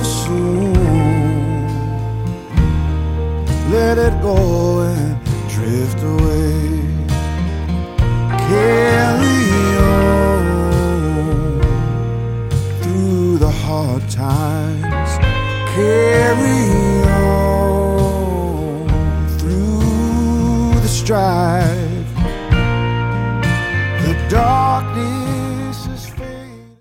soon. Let it go and drift away. Carry on through the hard times. Carry on through the strife.